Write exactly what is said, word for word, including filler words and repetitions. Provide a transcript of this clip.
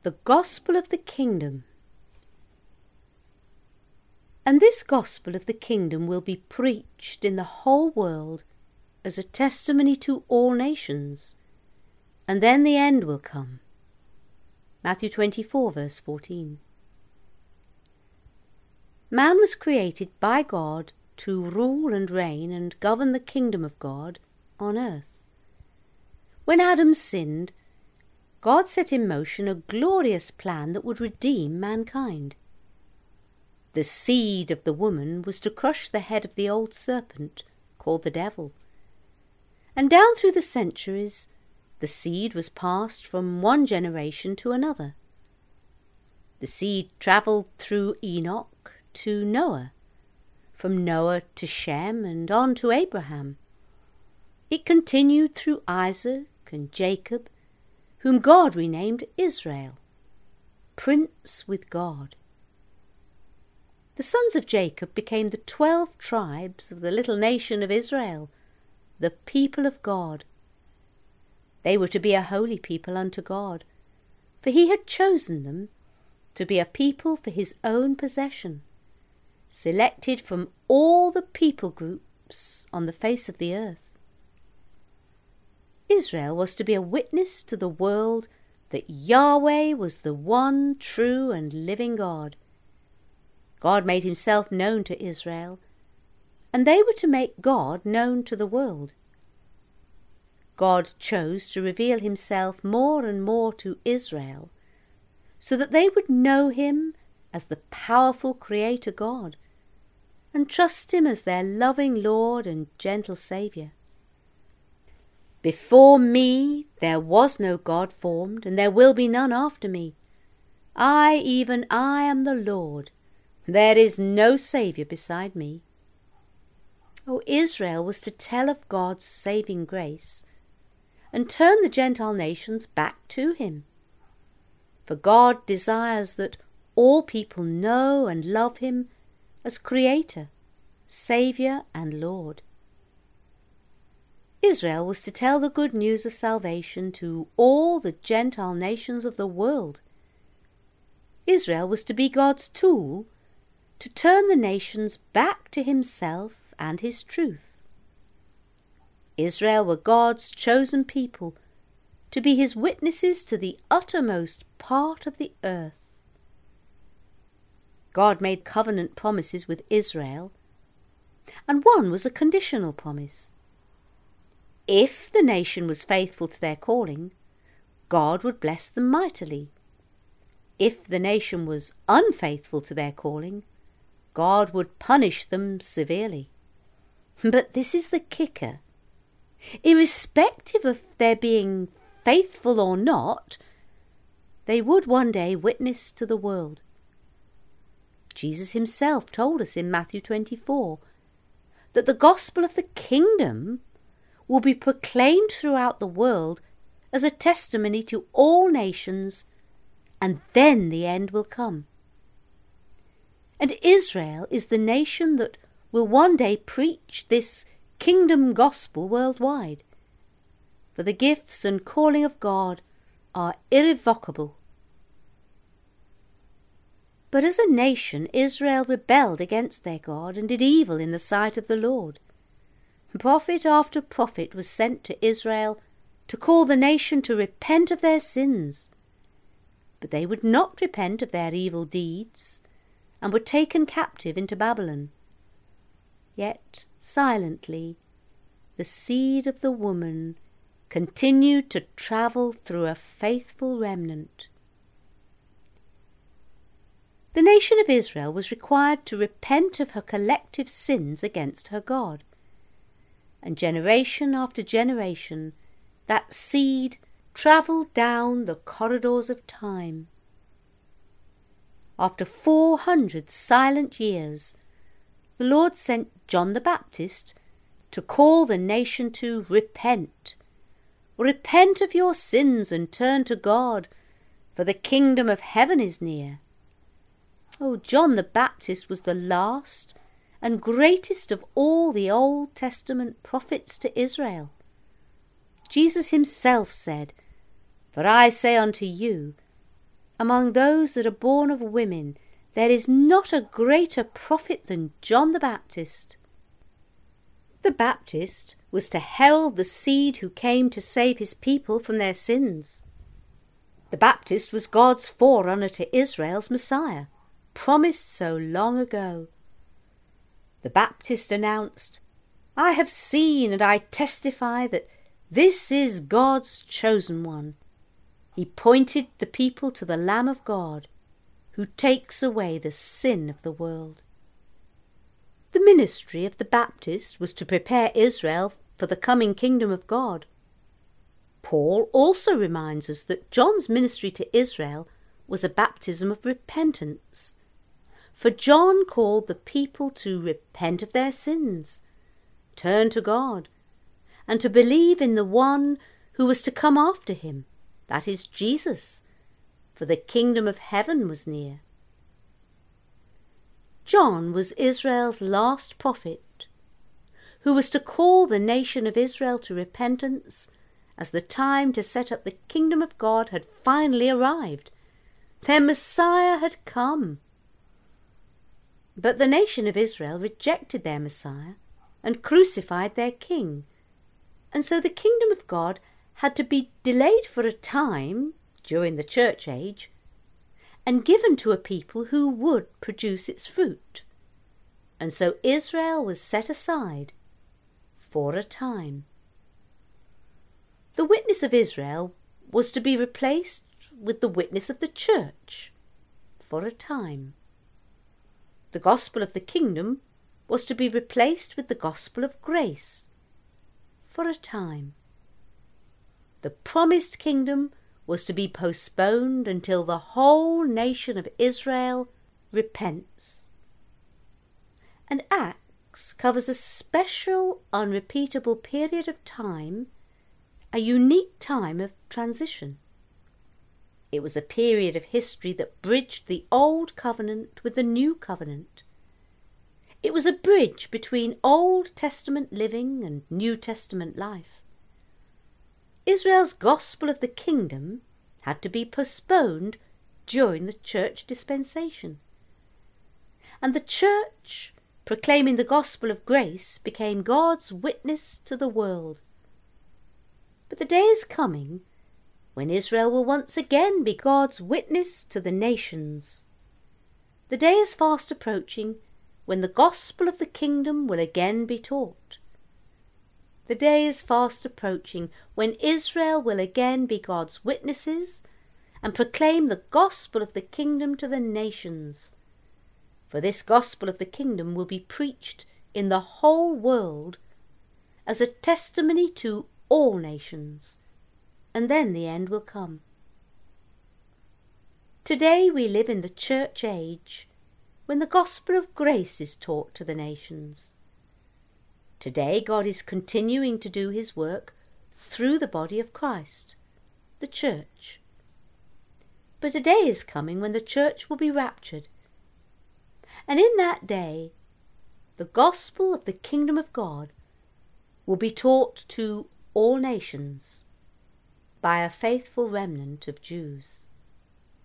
The gospel of the kingdom. And this gospel of the kingdom will be preached in the whole world as a testimony to all nations, and then the end will come. Matthew twenty-four, verse fourteen. Man was created by God to rule and reign and govern the kingdom of God on earth. When Adam sinned, God set in motion a glorious plan that would redeem mankind. The seed of the woman was to crush the head of the old serpent, called the devil. And down through the centuries, the seed was passed from one generation to another. The seed travelled through Enoch to Noah, from Noah to Shem and on to Abraham. It continued through Isaac and Jacob, whom God renamed Israel, Prince with God. The sons of Jacob became the twelve tribes of the little nation of Israel, the people of God. They were to be a holy people unto God, for he had chosen them to be a people for his own possession, selected from all the people groups on the face of the earth. Israel was to be a witness to the world that Yahweh was the one true and living God. God made himself known to Israel, and they were to make God known to the world. God chose to reveal himself more and more to Israel, so that they would know him as the powerful Creator God, and trust him as their loving Lord and gentle Saviour. Before me there was no God formed, and there will be none after me. I, even I, am the Lord. There is no Saviour beside me. O Israel was to tell of God's saving grace, and turn the Gentile nations back to him. For God desires that all people know and love him as Creator, Saviour, and Lord. Israel was to tell the good news of salvation to all the Gentile nations of the world. Israel was to be God's tool to turn the nations back to himself and his truth. Israel were God's chosen people to be his witnesses to the uttermost part of the earth. God made covenant promises with Israel, and one was a conditional promise. If the nation was faithful to their calling, God would bless them mightily. If the nation was unfaithful to their calling, God would punish them severely. But this is the kicker. Irrespective of their being faithful or not, they would one day witness to the world. Jesus himself told us in Matthew twenty-four that the gospel of the kingdom will be proclaimed throughout the world as a testimony to all nations, and then the end will come. And Israel is the nation that will one day preach this kingdom gospel worldwide, for the gifts and calling of God are irrevocable. But as a nation, Israel rebelled against their God and did evil in the sight of the Lord. Prophet after prophet was sent to Israel to call the nation to repent of their sins. But they would not repent of their evil deeds, and were taken captive into Babylon. Yet, silently, the seed of the woman continued to travel through a faithful remnant. The nation of Israel was required to repent of her collective sins against her God. And generation after generation, that seed travelled down the corridors of time. After four hundred silent years, the Lord sent John the Baptist to call the nation to repent. Repent of your sins and turn to God, for the kingdom of heaven is near. Oh, John the Baptist was the last and greatest of all the Old Testament prophets to Israel. Jesus himself said, "For I say unto you, among those that are born of women, there is not a greater prophet than John the Baptist. The Baptist was to herald the seed who came to save his people from their sins. The Baptist was God's forerunner to Israel's Messiah, promised so long ago. The Baptist announced, "I have seen and I testify that this is God's chosen one." He pointed the people to the Lamb of God, who takes away the sin of the world. The ministry of the Baptist was to prepare Israel for the coming kingdom of God. Paul also reminds us that John's ministry to Israel was a baptism of repentance, for John called the people to repent of their sins, turn to God, and to believe in the one who was to come after him, that is Jesus, for the kingdom of heaven was near. John was Israel's last prophet, who was to call the nation of Israel to repentance as the time to set up the kingdom of God had finally arrived. Their Messiah had come. But the nation of Israel rejected their Messiah and crucified their king, and so the kingdom of God had to be delayed for a time during the church age and given to a people who would produce its fruit. And so Israel was set aside for a time. The witness of Israel was to be replaced with the witness of the church for a time. The gospel of the kingdom was to be replaced with the gospel of grace for a time. The promised kingdom was to be postponed until the whole nation of Israel repents. And Acts covers a special, unrepeatable period of time, a unique time of transition. It was a period of history that bridged the Old Covenant with the New Covenant. It was a bridge between Old Testament living and New Testament life. Israel's gospel of the kingdom had to be postponed during the church dispensation. And the church, proclaiming the gospel of grace, became God's witness to the world. But the day is coming when Israel will once again be God's witness to the nations. The day is fast approaching when the gospel of the kingdom will again be taught. The day is fast approaching when Israel will again be God's witnesses and proclaim the gospel of the kingdom to the nations. For this gospel of the kingdom will be preached in the whole world as a testimony to all nations, and then the end will come. Today we live in the church age when the gospel of grace is taught to the nations. Today God is continuing to do his work through the body of Christ, the church. But a day is coming when the church will be raptured, and in that day the gospel of the kingdom of God will be taught to all nations by a faithful remnant of Jews.